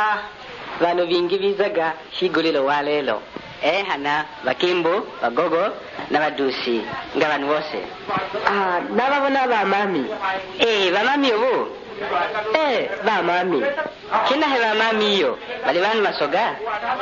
Vano vingi vizaga higulilo walelo. Hana bakimbo, bagogo na badusi nga bantu bose. Nababona ba mami. Ba mami obo. Ba mami. Kina he ba mami yo. Bali bantu masoga.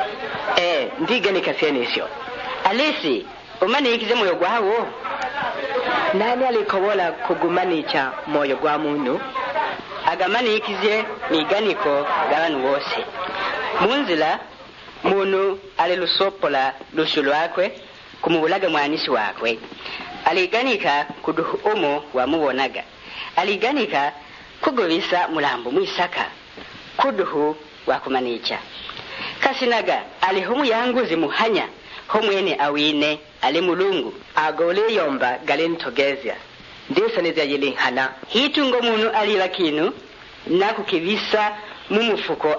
Ndigane kasyenesyo. Alisi, umani ikize moyo gwawo. Nani alikobola kugumanicha moyo gwa muntu? Agamani ikize miganiko gabantu bose. Munzila muntu alilusopola lushu lwakwe kumubulaga mwanisi wakwe. Aliganika kuduhu omo wamubonaga. Aliganika kugobisa mulambo mwisaka kuduhu wakumanicha. Kasinaga alihumu yanguzi muhanya homwene awine ali mulungu agole yomba galentogezya ndesa neza yelinhana hitungo muntu aliba kinu nakukibisa mumufuko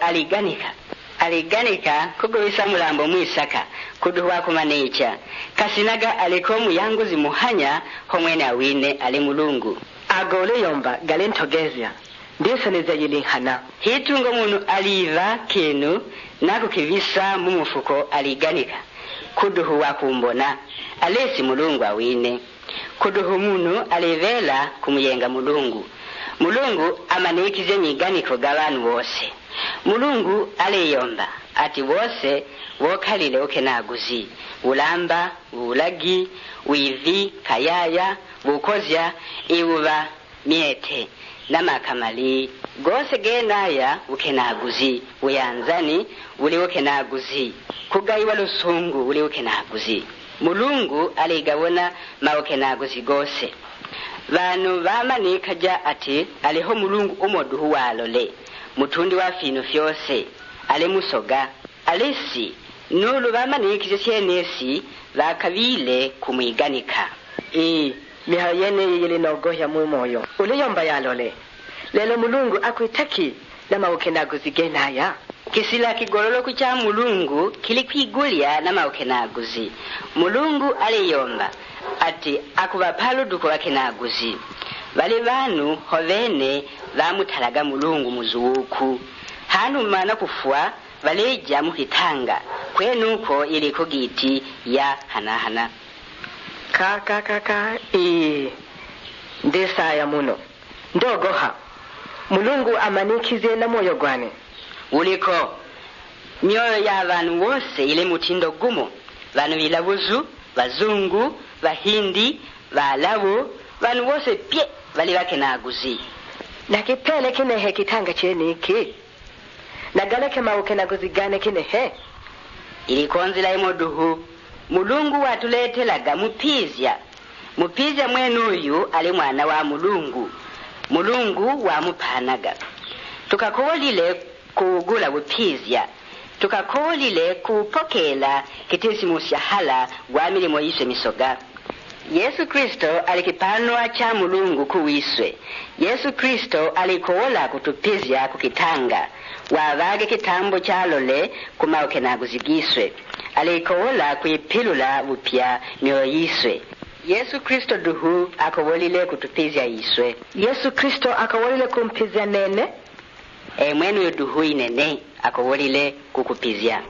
aliganika kugobisa mulambo mwisaka kuduhwa kumanecha. Kasinaga aliko muyanguzi muhanya homwene awine ali mulungu agole yomba galentogezya ndesa neza yelinhana hitungo muntu aliba kinu nakukibisa mumufuko aliganika kuduhu wakumbona alesi mulungu awine. Kuduhu muntu alivela kumuyenga mulungu amanikize miganiko g'abantu bose. Mulungu aliyomba ati bose wokalile okenaguzi ulamba ulagi wivi kayaya bukozya ibuba miete namakamali gose genaya ukenaguzi uyanzani uli ukenaguzi kugayiwa lusungu uli ukenaguzi. Mulungu aligabona maukenaguzi gose. Vanu vamanika ati aliho mulungu umoduhu walole mutundi wa fino fyose ale musoga alesi nulu vamanikije syenesi vakavile kumwiganika. Mihayene yele nogohya mu moyo uliyomba yalole lelo mulungu akwitaki na maukenaguzi genaya. Kisila kigololo kucha mulungu kili kwigulya na maukenaguzi. Mulungu aliyomba ati akubapalu duko wakenaguzi. Bali vanu hovene vamutalaga mulungu muzuku. Hanu mana kufua valeja muhitanga kwenuko iliko giti ya hanahana. Ndesa ya muno ndogoha mulungu amanikize na moyo gwane uliko mioyo ya vantu bose ile mutindo gumo. Vantu bilabuzu bazungu bahindi balabu vantu bose pye bali bakenaguzi. Nakipele kinehe kitanga cheniki nagaleke maukenaguzi gane kinehe ilikonzila imoduhu mulungu watuletelaga mupizya mwenuyu ali mwana wa mulungu wamupanaga. Tukakolile kugula bupizya tukakolile kupokela kitisi musyahala gwa milimo yiswe misoga. Yesu Kristo alikipanwa cha mulungu kuwiswe. Yesu Kristo alikola kutupizya kukitanga wavage kitambo chalole kumaukenaguzi giswe. Alikola kuipilula bupya mioyo yiswe. Yesu Kristo duhu akawolile kutupizya yiswe. Yesu Kristo akawolile kumpizya nene mwenu yuduhu inene akawolile kukupizya.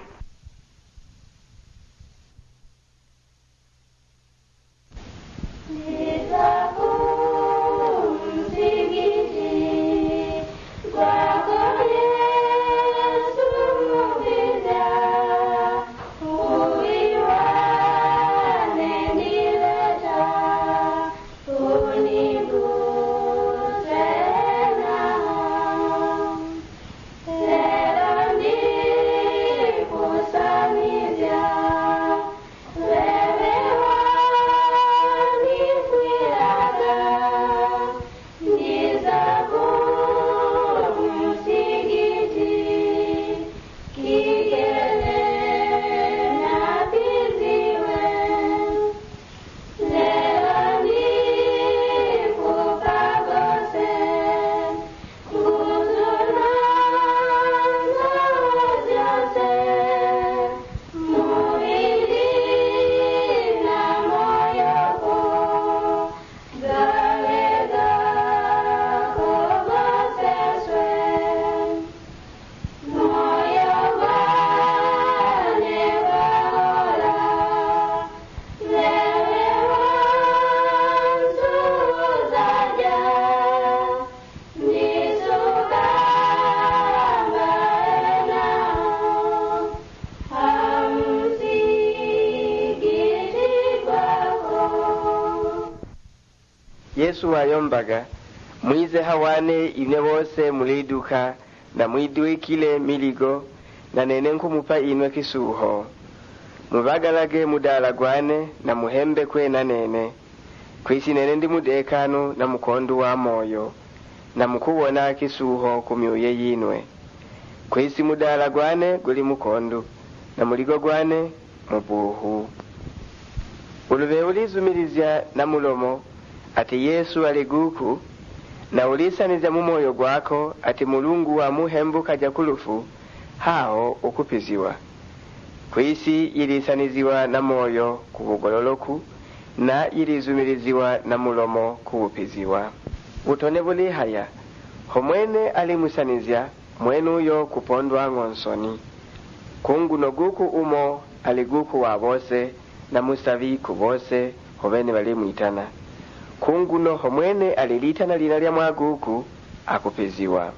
Yesu wayombaga, mwize hawane ine bose muliduka na mwiduikile miligo na nene nkumupa inwe kisuho. Mubagalage mudalagwane na muhembe kwe na nene. Kwisi nene ndi mudekano na mukondu wa moyo na mukubona kisuho kumyoye yinwe. Kwisi mudalagwane guli mukondu na muligo gwane mubuhu. Ulube ulizumirizya na mulomo ati Yesu aliguku na ulisaniza mu moyo gwako ati Mulungu wa muhembu kaja kulufu hao ukupiziwa. Kwisi ilisaniziwa na moyo kubugololoku na ilizumiriziwa na mulomo kubupiziwa. Utone buli haya homwene alimusanizya mwenu yo kupondwa ngonsoni. Kunguno guku umo aliguku wa bose na musavi kubose hobene balimuitana. Kunguno homwene alilitana lina lya mwaguku akupiziwa.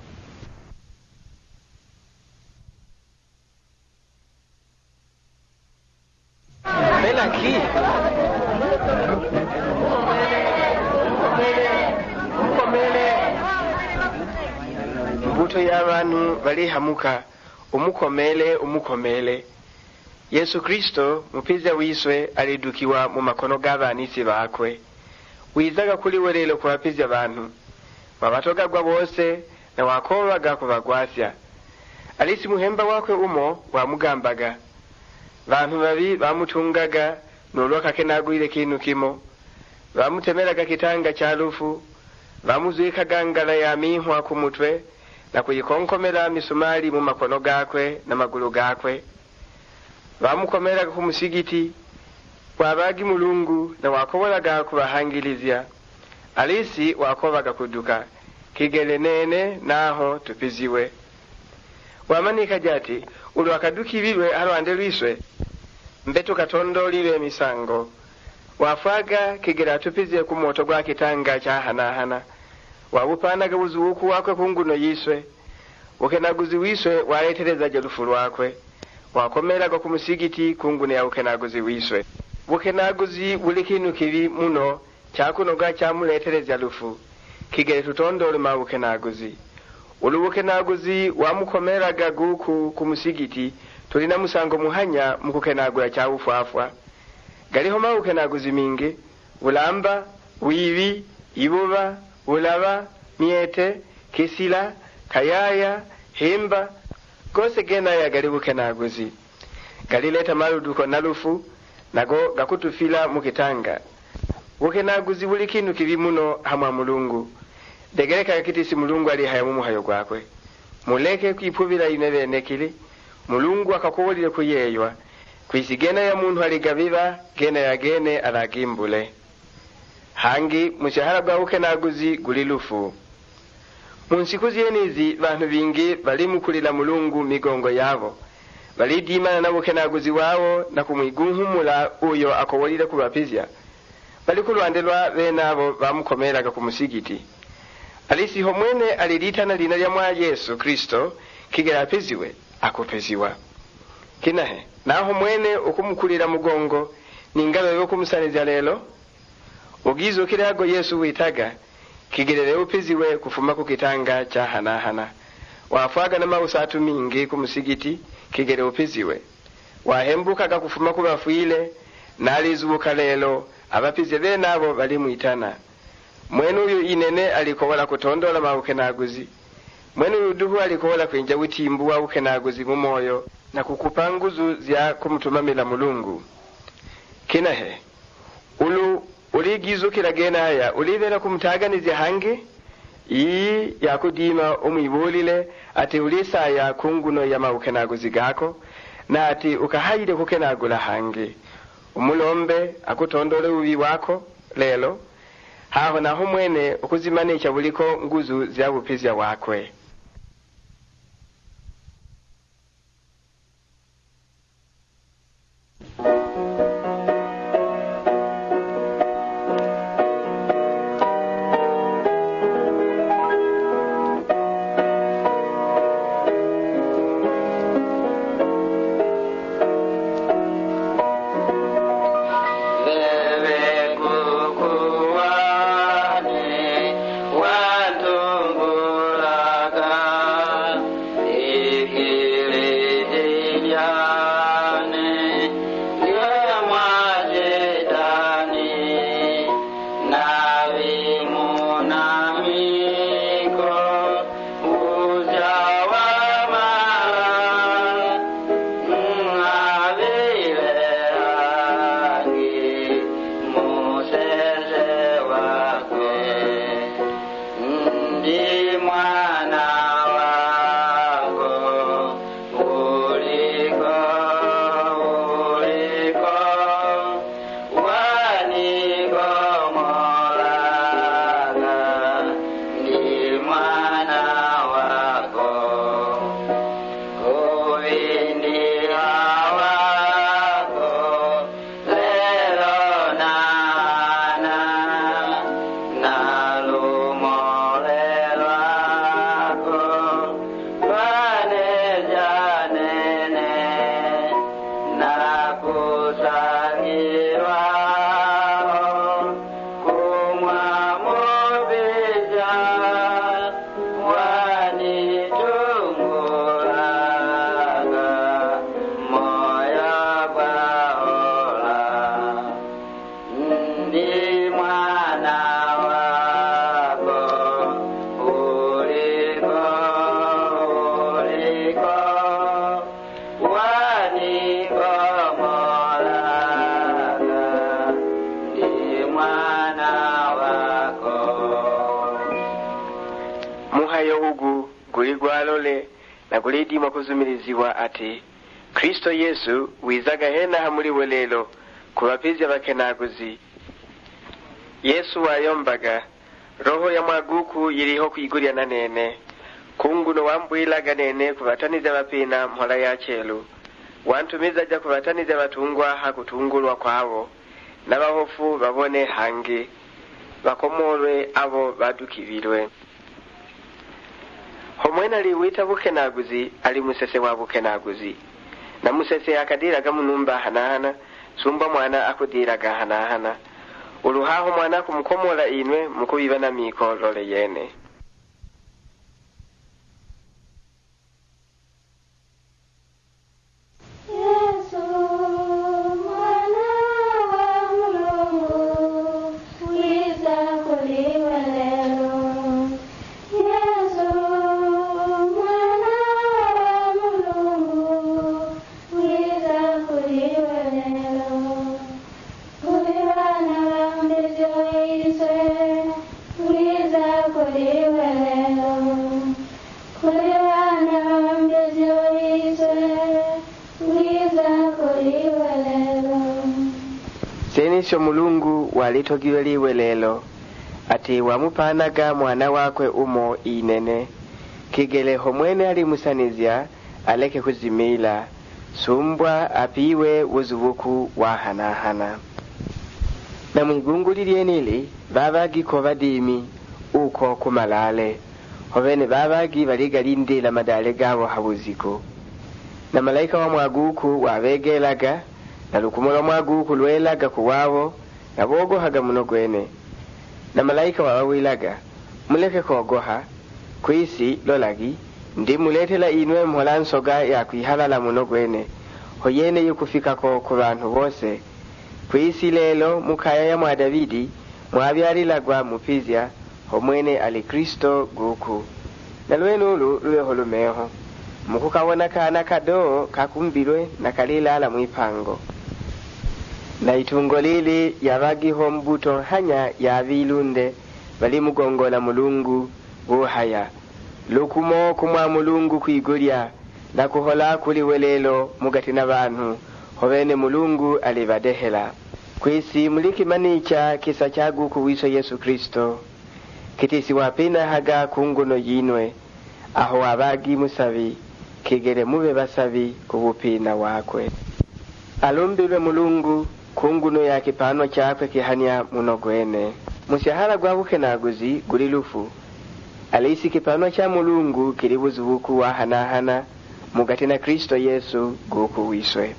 Melaki mbuto y'abantu balihamuka umukomele. Yesu Kristo mupiza wiswe alidukiwa mu makono g'abanisi bakwe. Wizaga kuli welelo kubapiza abantu babatoga gwa bose na wakobaga kubagwasya. Alisi muhemba wakwe umo wamugambaga. Bantu babi bamutungaga nolwaka kenagwire kinu kimo. Bamutemeraga kitanga cha lufu. Bamuzwika gangala ya mihwa ku mutwe na kuyikonkomera misumari mu makono gakwe na magulu gakwe. Bamukomeraga ku musigiti wabagi Mulungu na wakobolaga kubahangilizya. Alisi wakobaga kuduka kigele nene naho tupiziwe. Wamanika jati ulwakaduki biwe alwande lwiswe mbetu katondoliwe misango. Wafaga kigera tupiziwe ku moto gwa kitanga cha hanahana. Wabupanaga buzuku wakwe kunguno yiswe. Ukenaguzi wiswe waetereza jelufu lwakwe. Wakomeraga ku musigiti kungune ya ukenaguzi wiswe. Ukenaguzi buli kinu kibi muno kyakunoga kyamuletereza lufu. Kigere tutondole ma ukenaguzi. Ukenaguzi wamukomeraga guku ku musigiti tulina musango muhanya mukukenagula kya ufafwa. Galiho ma ukenaguzi mingi ulamba, wibi, ibuba, ulaba, miete, kisila, kayaya, himba gose gena ya gali ukenaguzi. Galileta maluduko nalufu nago gakutufila mukitanga. Ukenaguzi buli kinu kibi muno hamwa Mulungu. Degereka kitisi Mulungu ali haya mu muhayo gwakwe. Muleke kwipubira inebe nekili Mulungu akakuwolile kuyeywa. Kwisigena ya muntu aligabiba gena ya gene alagimbule. Hangi mushahara gwa ukenaguzi gulilufu. Munsikuzi yenizi bantu bingi balimukulila Mulungu migongo yabo. Balidimana na ukenaguzi wao na kumwiguhumula uyo akowolile kubapizya. Balikulwandelwa benabo bamukomeraga ku musigiti. Alisi homwene alilitana lina lya mwa Yesu Kristo kigera peziwe akupeziwa. Kinahe naho mwene ukumukulira mugongo ningabe yo kumusaniza lelo ugizo kirago Yesu witaga kigerere upeziwe kufuma ku kitanga cha hanahana. Wafaga na mausatu mingi ku musigiti kigere upeziwe. Wahembukaga kufuma ku bafuile nalizubuka lelo abapize benabo balimuitana. Mwenu uyu inene alikobola kutondola ma ukenaguzi. Mwenu uyu duhu alikobola kwenja witimbu wa ukenaguzi mu moyo na kukupanguzu zya kumutumamila Mulungu. Kinahe uligizo kiragena haya ulibera kumutaganizya hange iyi yakudima umwibulile ati ulisa ya kunguno ya maukenaguzi gako na ati ukahayire kukenagula hange. Umulombe akutondole ubi wako lelo haho naho mwene ukuzimanisha buliko nguzu zya bupizya wakwe. Bebe kukuwa muhayo ugu guli gwalole na gulidima kuzumilizibwa ati Kristo Yesu wizaga hena hamuliwe lelo kubapizya bakenaguzi. Yesu wayombaga roho ya mwaguku yiliho kwigulya na nene kunguno wambwilaga nene kubataniza bapina mhola ya chelu wantumiza ja kubataniza batungwa hakutungulwa kwabo n'abahofu babone hangi bakomolwe abo badukibilwe. Homwena liwita bukenaguzi ali musese wa bukenaguzi na musese akadiraga munumba hanahana sumba mwana akudiraga hanahana uluhaho mwana kumukomola inwe mukubiba na miko lole yene. Senisho mulungu walitogilwe liwe lelo ati wamupanaga mwana wakwe umo inene kigele homwene alimusanizya aleke kuzimila sumbwa apiwe wuzubuku wa hanahana. Na mwigungulilye nili babagiko badimi uko kumalale hovene babagi baligalindila madale gabo habuziko na malaika wa mwaguku wabegelaga na lukumola mwaguku lwelaga kuwabo na bogohaga muno gwene na malaika wabawilaga muleke kogoha kwisi lolagi ndi muletela inwe mhola nsoga ya kwihalala muno gwene hoyene yukufikako ku bantu bose kwisi lelo mukaya ya mwa Davidi mwabyalilagwa mupizya homwene ali Kristo guku na lwenulu luweho lumeho mukukawona kana kadoo kakumbilwe na kalilala mwipango na itungo lili yabagiho mbuto hanya ya vilunde bali mugongola mulungu buhaya lukumo kumwa mulungu kwigulya na kuhola kuliwe lelo mugati na bantu hovene mulungu alibadehela kwisi muliki manicha kisa chagu kuwiso Yesu Kristo kitisi wapina haga kunguno yinwe aho wabagi musavi kigere mube basavi kubupina wakwe alumbilwe mulungu kunguno ya kipano chakwe kihania muno gwene mushahara gwa bukenaguzi guli lufu alisi kipano cha mulungu kilibuzubuku wa hanahana mugati na Kristo Yesu guku wiswe.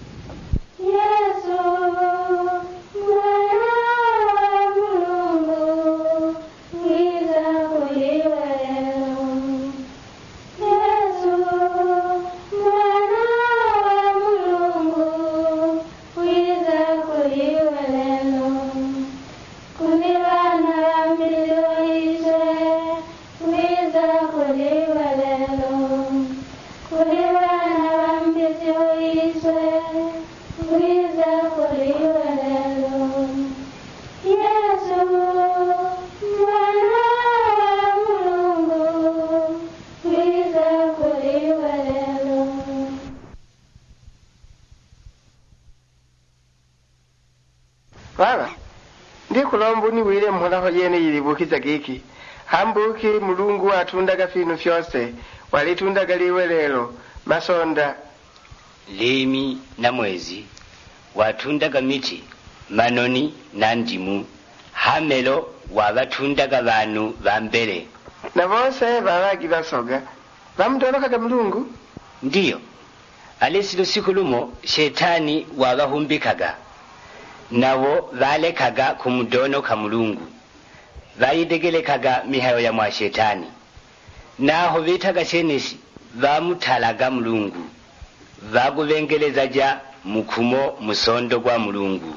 Baba ndikulomba niwile mhola yene yilibukiza giki hambuki mulungu atundaga finu fyose walitundaga liwe lelo masonda limi na mwezi watundaga miti manoni na ndimu hamelo wabatundaga bantu bambere na bose babagi basoga bamutolokaga mulungu. Ndiyo alesilo siku lumo shetani wabahumbikaga nabo balekaga kumudono ka mulungu bayidegelekaga mihayo ya mwa shetani naho bitaga chenesi bamutalaga mulungu bagubengeleza ja mukumo musondo gwa mulungu.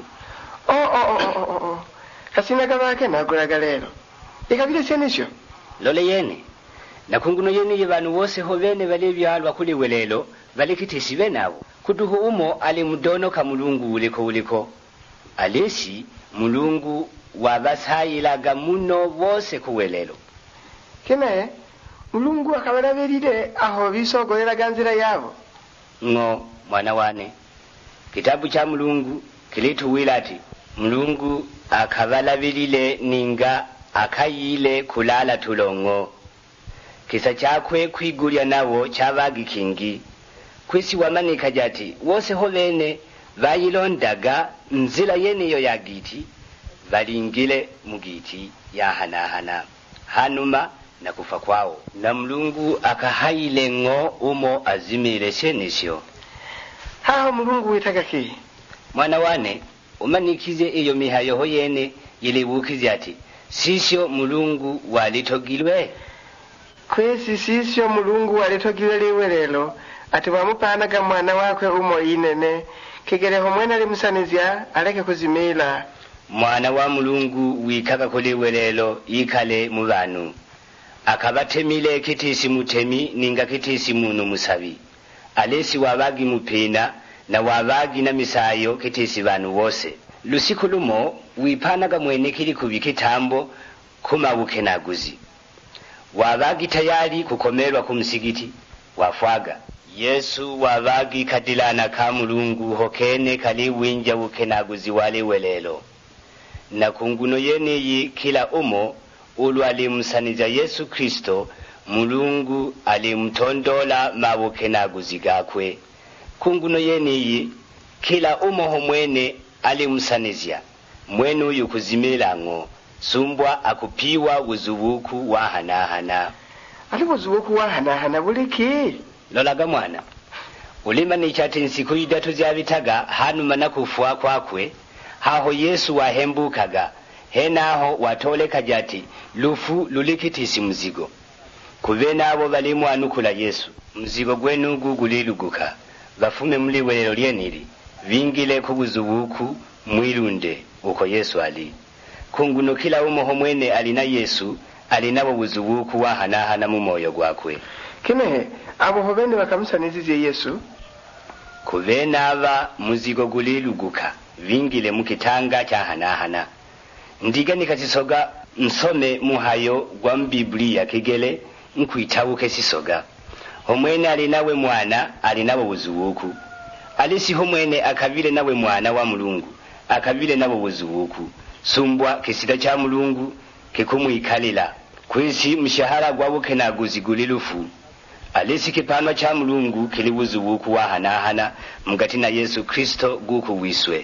Kasinaga bake nagulaga lero ikabile chenisho lole yene na kunguno yene yebanu bose hovene bale byalwa kuli welelo balekitisibe nabo kuduhu umo ali mudono ka mulungu uliko alesi mulungu wabasayilaga muno bose kuwelelo kene mulungu akabalabirire aho bisogoleraga nzira yabo. ng'o mwana wane kitabu cha mulungu kilituwila ati mulungu akabalabirire ninga akayile kulala tulongo kisa chakwe kwigulya nawo chabagi kingi kwisi wamanika jati wose ho bene bayilondaga nzira yeneyo ya giti balingile mugiti ya hanahana hanuma na kufa kwao na mulungu akahayile ng'o umo azimile shenisho. Haho mulungu witaga ki? Mwana wane umanikize iyo mihayo ho yene yilibukize ati sisho mulungu walitogilwe. Kwesi sisho mulungu walitogilwe liwe lelo ati wamupanaga mwana wakwe umo inene kigereho mwena limusanizya aleke kuzimila. Mwana wa mulungu wikaga kuliwe lelo ikale mu bantu akabatemile kitisi mutemi ninga kitisi munu musabi alesi wabagi mupina na wabagi na misayo kitisi bantu bose lusiku lumo wipanaga mwene kili kubikitambo kumabuke naguzi wabagi tayari kukomerwa kumsigiti wafwaga Yesu wabagi kadilana ka mulungu hokene kali winja bukenaguzi wale welelo na kunguno yeneyi kila umo ulu alimsaniza Yesu Kristo mulungu alimtondola mabukenaguzi gakwe kunguno yeneyi kila umo homwene alimsanizya mwene uyu kuzimilango sumbwa akupiwa uzubuku wa hanahana. Ali uzubuku wa hanahana buliki? Lolaga mwana ulima ni chati nsiku idatu ziyabitaga hanuma na kufua kwakwe haho Yesu wahembukaga henaho watoleka jati lufu lulikitisi mzigo kubena abo balimu anukula Yesu mzigo gwenu guguliluguka bafume muli welelo lyenili vingile kubuzubuku mwilunde uko Yesu ali kunguno kila umo homwene alina Yesu alinabo buzubuku wa hanahana mu moyo gwakwe. Kime abo hobene bakamusanizize Yesu kubena aba muzigo guliluguka vingile mukitanga cha hanahana ndiga nikazisoga nsome muhayo gwa Biblia kigele nkwitabuke sisoga homwene alinawe mwana alinabo buzubuku alisi homwene akabile nawe mwana wa mulungu akabile nabo buzubuku sumbwa kisida cha mulungu kikumwikalila kwisi mshahara gwa bukenaguzi gulilufu alisi kipano cha mulungu kili buzubuku wa hanahana mgati na Yesu Kristo guku wiswe.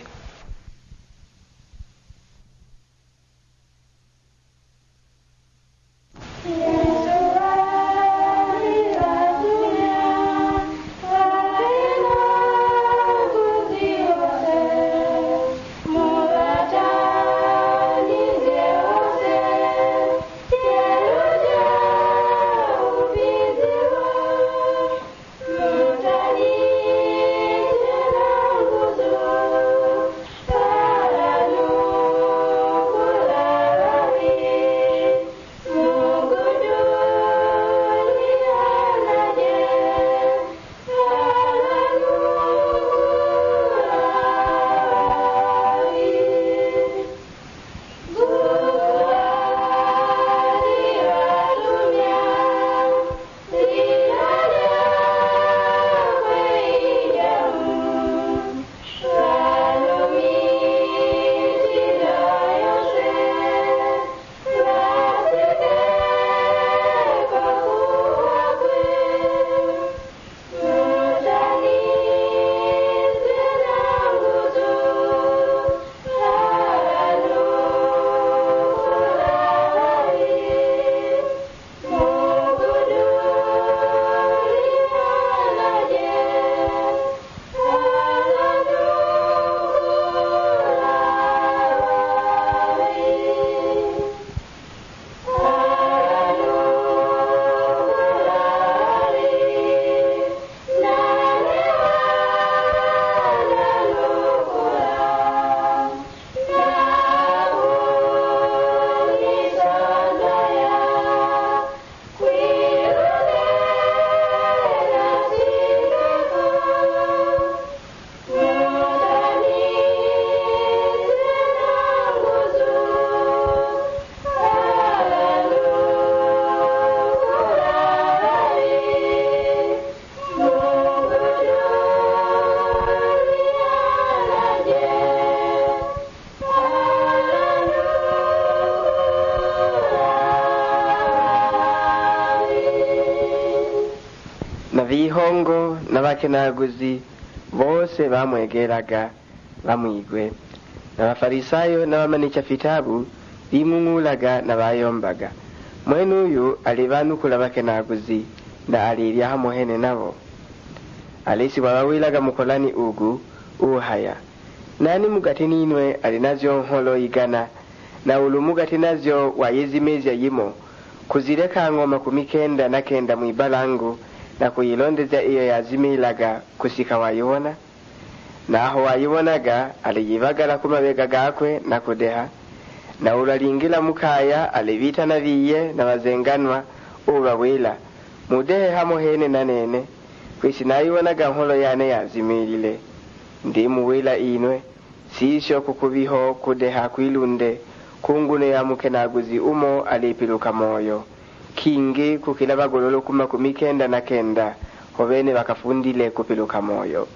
na vihongo n'abakenaguzi bose bamwegeraga bamwigwe, n'abafarisayo n'abamanika fitabu bimungulaga n'abayombaga. Mwene uyu alibanukula abakenaguzi na alirya hamuhene nabo. Alisi wabawilaga mukolani ugu uhaya, nani mugati ninwe alinazyo nholo igana, na ulu mugati nazyo wayezimezya yimo, kuzireka ngoma 19 mwibalangu na kuyilondeza iyo yazimilaga kusika wayibona. Naho wayibonaga aliyibagala kumabega gakwe na kudeha, na ulalingila mukaya alibita na viye na wazenganwa ubawila mudehe hamuhene na nene, kwisi nayibonaga nholo yane yazimilile. Ndi muwila inwe sisho kukubiho kudeha kwilunde kungune ya mukenaguzi umo alipiluka moyo, kingi kukila bagololo 19 hobene bakafundile kupiluka moyo.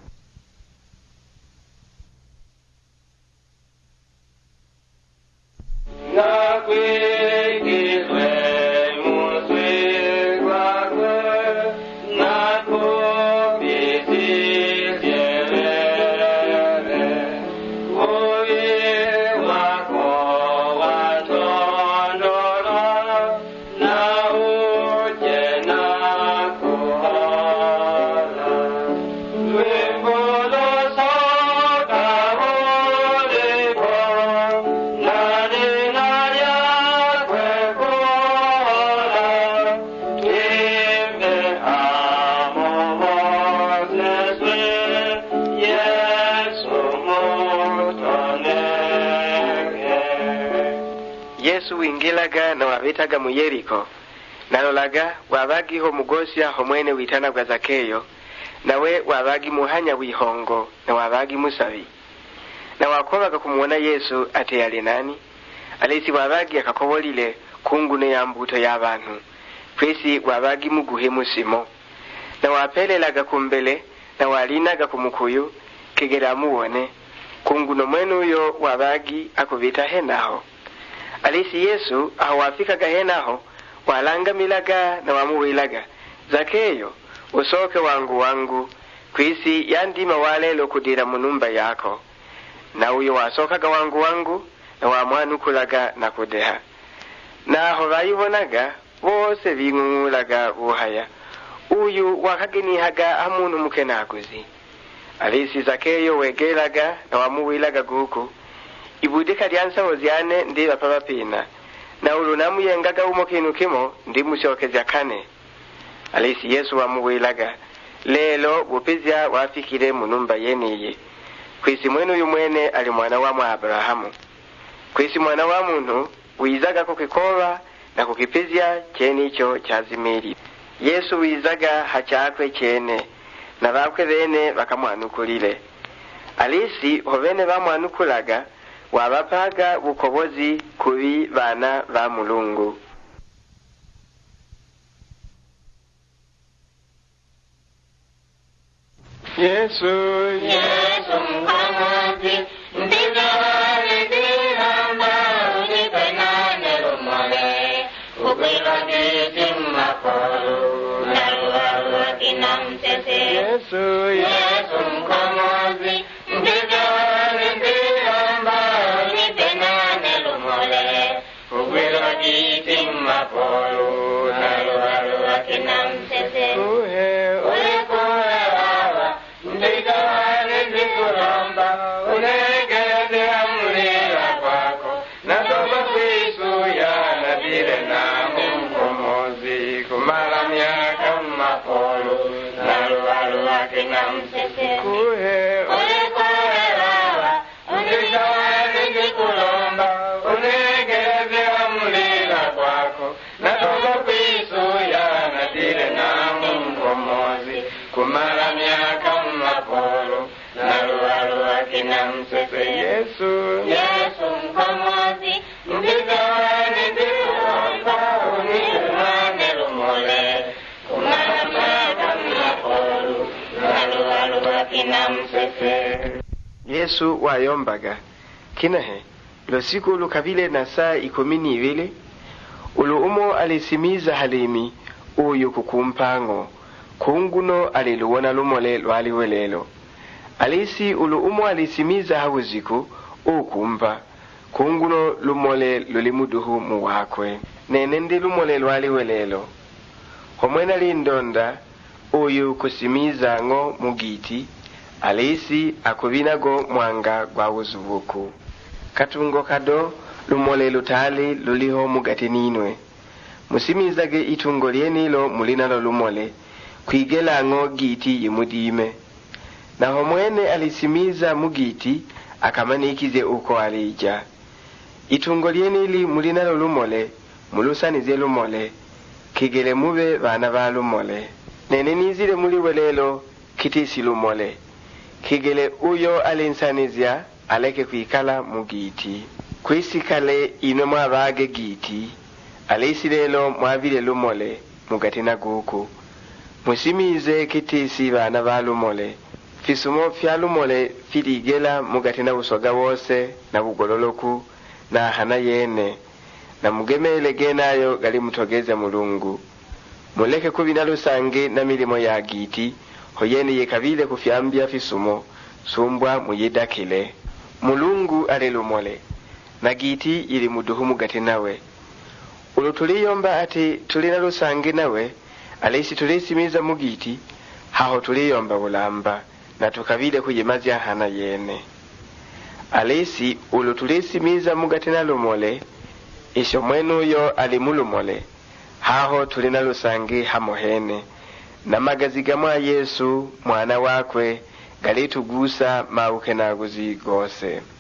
Yesu wingilaga na wabitaga mu Yeriko, nalolaga wabagiho mugosya homwene witana gwa Zakeyo, nawe wabagi muhanya wihongo na wabagi musabi. Na wakobaga kumuona Yesu ate yali nani, alisi wabagi akakobolile kungune ya mbuto y'abantu, kwesi wabagi muguhe musimo. Na wapelelaga kumbele na walinaga kumukuyu kegera muone, kunguno mwenu uyo wabagi akubita henaho. Alisi Yesu ahawafika gahenaho walanga milaga na wamuwilaga, Zakeyo usoke wangu kwisi yandima walelo kudira munumba yako. Na uyo wasokaga wangu na wamwanukulaga na kudeha. Na aho bayibonaga bose bingungulaga buhaya, uyu wakagenihaga amuntu mukenaguzi. Alisi Zakeyo wegelaga na wamuwilaga guku, ibudika lyansawo zyane ndi bapabapina, na ulunamu yengaga umo kinu kimo ndi mushokezya kane. Alisi Yesu wamuwilaga, lelo bupizya wafikire munumba yeniye. Kwisi mwenu uyu mwene ali mwana wa Abrahamu. Kwisi mwana wa muntu wizaga kukikoba na kukipizya cheni icho chazimiri. Yesu wizaga hachakwe chene, na bakwe bene bakamwanukulile. Alisi hobene bamwanukulaga wabapaga bukobozi kubi bana ba Mulungu. Yesu mkamazi mbigare diramba unipenane rumole ukwilage simmakolu naruwa kinamsese. Yesu mkamazi mbigare diramba unipenane rumole ukwilage simmakolu naruwa kinamsese. Yesu mkomozi mbigane diramba unipenane rumole kumaramaka mnapolu naluwaluwa kinamsese. Yesu wayombaga kinahe lo siku lukabile na saa 12 ulu umo alisimiza halimi uyu kukumpango kunguno aliluwona lumole lwaliwe lelo. Alisi ulu umo alisimiza hawuziku ukumva kunguno lumole lulimuduhu muwakwe. Nene ndi lumole lwaliwe lelo. Homwena lindonda uyu kusimiza ngo mugiti alisi akubinago mwanga gwa wuzubuku. Katungo kado lumole lutali luliho mugati ninwe. Musimizage itungo lienilo mulinalo lumole kwigela ngo giti yimudime. Na homwene alisimiza mugiti akamanikize uko alija. Itungo lienili mulinalo lumole mulusanize lumole kigele mube bana ba lumole. Nene nizile muliwe lelo kitisi lumole kigele uyo alinsanizya aleke kwikala mugiti. Kwisikale ino mwabage giti alisi lelo mwabile lumole mugati na guku. Musimize kitisi bana ba lumole fisumo fya lumole filigela mugati na busoga wose na bugololoku na hana yene na mugemele genayo gali mutogeze mulungu. Muleke kubina lusange na milimo ya giti hoyeni yekabile kufyambia fisumo sumbwa muyidakile. Mulungu ale lumole na giti ili muduhu mugati nawe. Ulutuliyomba ati tulina lusange nawe alisi tulisimiza mugiti haho tuliyomba bulamba na tukabile kuyimazya hana yene. Alisi ulutulisimiza mugati na lumole isho mwenu yo alimulumole haho tulina lusange hamohene na magaziga mwa Yesu mwana wakwe galitugusa mauke naguzi gose.